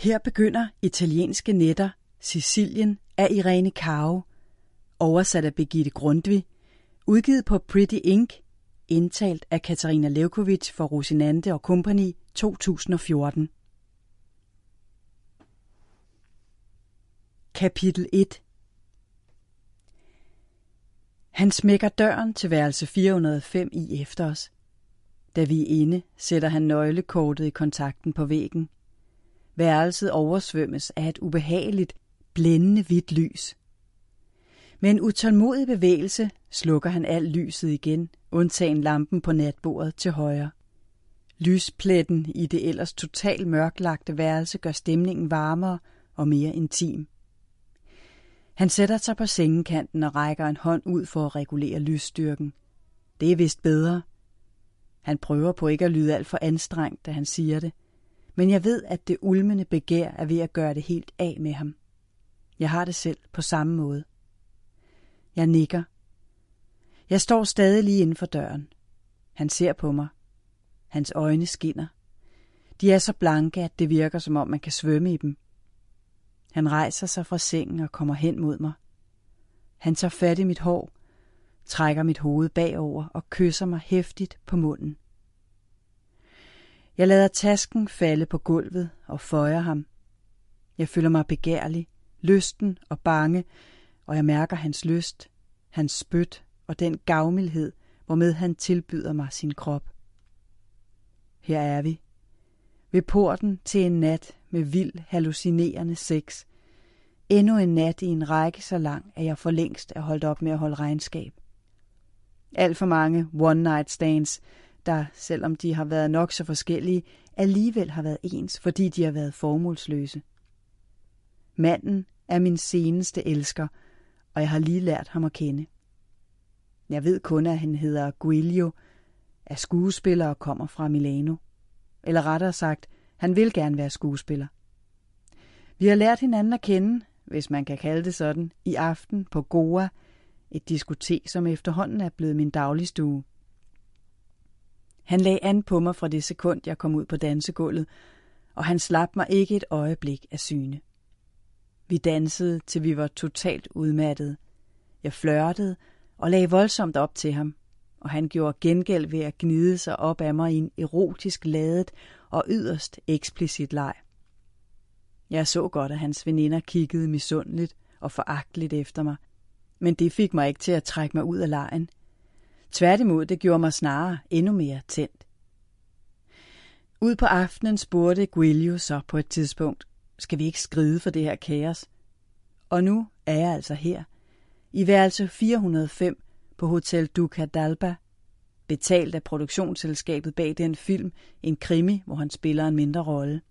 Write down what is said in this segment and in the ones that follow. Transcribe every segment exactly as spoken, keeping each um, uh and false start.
Her begynder Italienske nætter, Sicilien af Irene Caro, oversat af Birgitte Grundtvig, udgivet på Pretty Ink, indtalt af Katarina Lewkovitch for Rosinante og Company to tusind og fjorten. Kapitel et. Han smækker døren til værelse fire hundrede og fem i efter os. Da vi er inde, sætter han nøglekortet i kontakten på væggen. Værelset oversvømmes af et ubehageligt, blændende hvidt lys. Med en utålmodig bevægelse slukker han alt lyset igen, undtagen lampen på natbordet til højre. Lyspletten i det ellers totalt mørklagte værelse gør stemningen varmere og mere intim. Han sætter sig på sengekanten og rækker en hånd ud for at regulere lysstyrken. Det er vist bedre. Han prøver på ikke at lyde alt for anstrengt, da han siger det, men jeg ved, at det ulmende begær er ved at gøre det helt af med ham. Jeg har det selv på samme måde. Jeg nikker. Jeg står stadig lige inden for døren. Han ser på mig. Hans øjne skinner. De er så blanke, at det virker, som om man kan svømme i dem. Han rejser sig fra sengen og kommer hen mod mig. Han tager fat i mit hår, trækker mit hoved bagover og kysser mig heftigt på munden. Jeg lader tasken falde på gulvet og føjer ham. Jeg føler mig begærlig, lysten og bange, og jeg mærker hans lyst, hans spyt og den gavmildhed, hvormed han tilbyder mig sin krop. Her er vi. Ved porten til en nat med vild, hallucinerende sex. Endnu en nat i en række så lang, at jeg for længst er holdt op med at holde regnskab. Alt for mange one-night stands, der, selvom de har været nok så forskellige, alligevel har været ens, fordi de har været formålsløse. Manden er min seneste elsker, og jeg har lige lært ham at kende. Jeg ved kun, at han hedder Giulio, er skuespiller og kommer fra Milano. Eller rettere sagt, han vil gerne være skuespiller. Vi har lært hinanden at kende, hvis man kan kalde det sådan, i aften på Goa, et diskotek, som efterhånden er blevet min dagligstue. Han lagde an på mig fra det sekund, jeg kom ud på dansegulvet, og han slap mig ikke et øjeblik af syne. Vi dansede, til vi var totalt udmattede. Jeg flørtede og lagde voldsomt op til ham, og han gjorde gengæld ved at gnide sig op af mig i en erotisk ladet og yderst eksplicit leg. Jeg så godt, at hans veninder kiggede misundeligt og foragteligt efter mig, men det fik mig ikke til at trække mig ud af legen. Tværtimod, det gjorde mig snarere endnu mere tændt. Ud på aftenen spurgte Giulio så på et tidspunkt, skal vi ikke skride for det her kaos? Og nu er jeg altså her, i værelse fire hundrede og fem på Hotel Duca d'Alba, betalt af produktionsselskabet bag den film, en krimi, hvor han spiller en mindre rolle.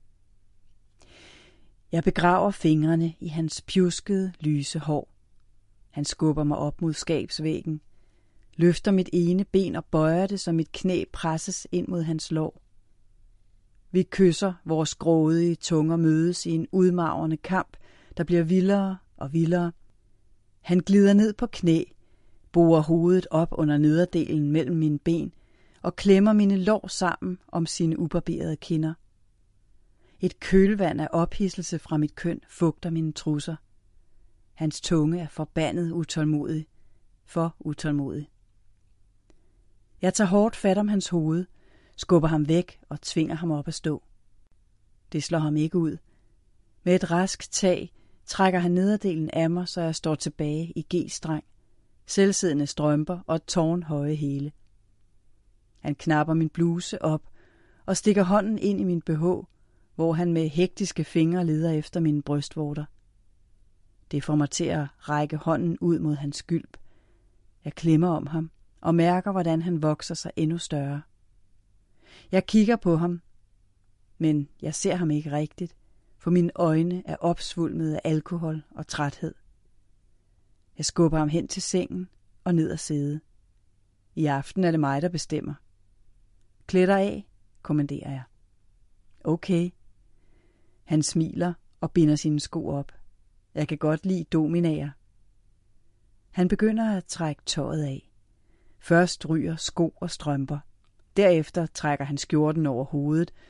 Jeg begraver fingrene i hans pjuskede, lyse hår. Han skubber mig op mod skabsvæggen, løfter mit ene ben og bøjer det, så mit knæ presses ind mod hans lår. Vi kysser, vores grådige tunger mødes i en udmagrende kamp, der bliver vildere og vildere. Han glider ned på knæ, borer hovedet op under nederdelen mellem mine ben og klemmer mine lår sammen om sine ubarberede kinder. Et kølvand af ophidselse fra mit køn fugter mine trusser. Hans tunge er forbandet utålmodig, for utålmodig. Jeg tager hårdt fat om hans hoved, skubber ham væk og tvinger ham op at stå. Det slår ham ikke ud. Med et rask tag trækker han nederdelen af mig, så jeg står tilbage i G-streng, selvsiddende strømper og tårnhøje hæle. Han knapper min bluse op og stikker hånden ind i min B H, hvor han med hektiske fingre leder efter mine brystvorter. Det får mig til at række hånden ud mod hans gylp. Jeg klemmer om ham og mærker, hvordan han vokser sig endnu større. Jeg kigger på ham, men jeg ser ham ikke rigtigt, for mine øjne er opsvulmet af alkohol og træthed. Jeg skubber ham hen til sengen og ned at sidde. I aften er det mig, der bestemmer. Klæd dig af, kommanderer jeg. Okay. Han smiler og binder sine sko op. Jeg kan godt lide dominaer. Han begynder at trække tøjet af. Først ryger sko og strømper. Derefter trækker han skjorten over hovedet